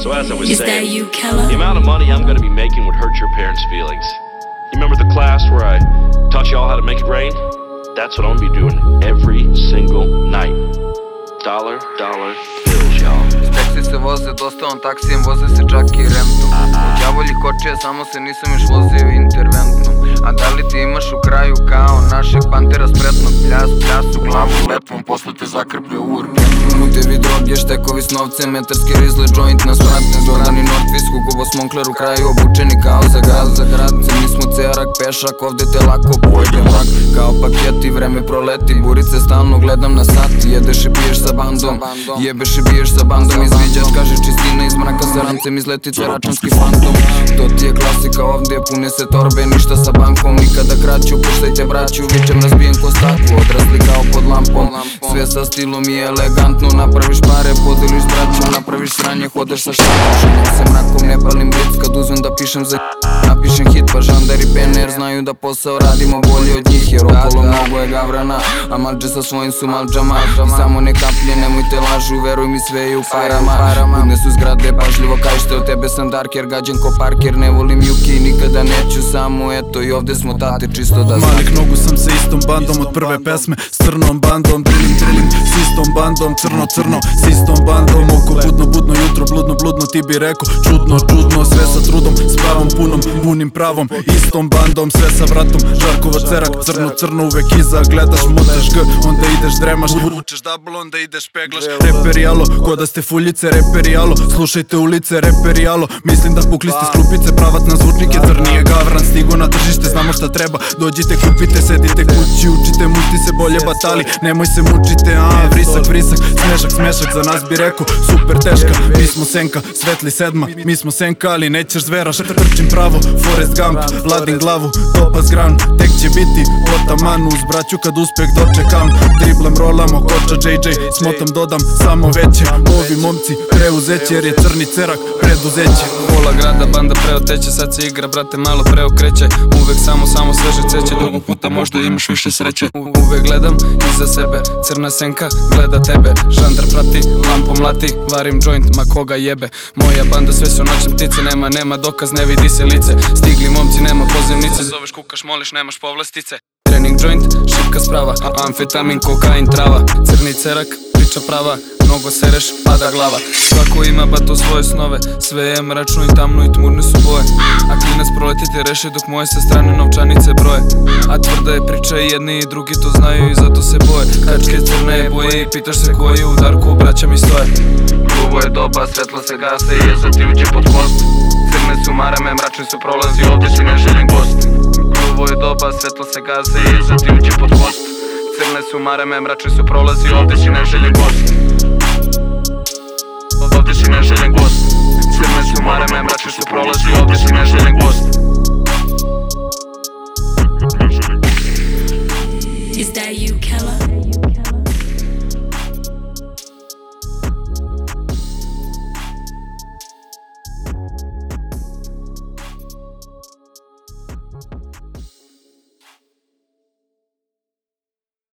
So as I was Is saying, that you, Keller? the amount of money I'm going to be making would hurt your parents' feelings. You remember the class where I taught you all how to make it rain? That's what I'm going to be doing every single night. Dollar bills, y'all. Taksi se voze, dosta on taksijem, voze se čak i remtom. U đavolji kočije, samo se nisam još vozio interventnom. A da li ti imaš u kraju kao našeg pantera spretnog? Pljas u glavu letvom, posle te zakrpe u urgentom. Mutevi droge, štekovi s novcem, metarski rizle, joint na spratne, Zordani Nordfis, Hugo Moncler u kraju, obučeni kao za grad. Mi smo cerak, pešak, ovde te lako pojedem lak. Kao paketi, vreme proleti, burice stalno gledam na sat. Jedeš i piješ sa bandom, jebeš i biješ sa bandom. Izviđaš, kažeš čistina iz mraka, sa rancem izleti računski fantom. To ti je klasika, ovdje pune se torbe, ništa sa bankom. Nikada kraću, puštajte braću, vičem razbijen ko staklo. Odrasli kao pod lampom, sve sa stilom i elegantno. Napraviš pare, podeliš s braćom, napraviš sranje, hodeš sa štakom. Šunim se mrakom, ne palim blic, kad uzmem da pišem za napišem hit, pa žandar i pener znaju da posao radimo bolje od njih. Jer okolo mnogo je gavrana, a malđe sa svojim su malđama. I samo ne kaplje, nemojte lažu, veruj mi sve je u parama. Budne su zgrade, pažljivo kažete, od tebe sam darker, gađen ko parker. Ne volim juki, nikada neću, samo eto i ovde smo tate, čisto da znam. Malik nogu sam sa istom bandom, od prve pesme s crnom bandom. Drilling, s istom bandom, crno, s istom bandom. Oko budno, jutro, bludno, ti bi rekao čudno, sve sa trudom, s pravom punom, punim pravom, istom bandom. Sve sa vratom, Žarkova cerak, crno, uvek iza, gledaš, motaš G, onda ideš dremaš, vučeš double, onda ideš peglaš. Reperijalo, ko da ste fuljice, reperijalo, slušajte ulice, reperijalo. Mislim da pukli ste s klupice, pravac na zvučnike, crnije gavran, stigo na tržište, znamo šta treba. Dođite, kupite, sedite kući, učite, multi se bolje batali, nemoj se mučite, vrisak, smešak, za nas bi rekao, super teška. Mi smo senka, svetli sedma, mi smo senka, ali nećeš zveraš. Trčim pravo, Forrest Gump, ladim glavu, topas gran, tek će biti potamanu. Uz braću kad uspeh dočekam, driblem, rolamo, koča JJ, smotam, dodam, samo veće. Ovi momci preuzeće, jer je crni cerak preduzeće. Pola grada, banda preoteće, sad se igra, brate, malo preokreće. Uvek samo sveže ceće, dugo puta možda imaš više sreće. Uvek gledam iza sebe, crna senka gleda tebe. Žandar prati, lampom lati, varim joint, ma koga jebe. Moja banda sve su noćne ptice, nema dokaz, ne vidi se lice. Stigli momci, nema pozivnice, zoveš, kukaš, moliš, nemaš povlastice. Trening joint, šipka sprava, amfetamin, kokain, trava. Crni cerak, priča prava, mnogo sereš, pada glava. Svako ima bato svoje snove, sve je mračno i tamno i tmurne su boje. A klinac proletite reše dok moje sa strane novčanice broje. A tvrda je priča i jedni i drugi to znaju i zato se boje. Kačke crne je boje i pitaš se koji je u darku, braća mi stoje. Grubo je doba, svetla se gase i jeza ti uđe pod kost. Crne su marame, mračni su prolazi, ovdje si neželjen gost. Grubo je doba, svetla se gase i jeza ti uđe pod kost. Crne su marame, mračni su prolazi, ovdje si neželjen gost. Ovdje si neželjen gost. Crne su marame, mračni su prolazi, ovdje si neželjen gost.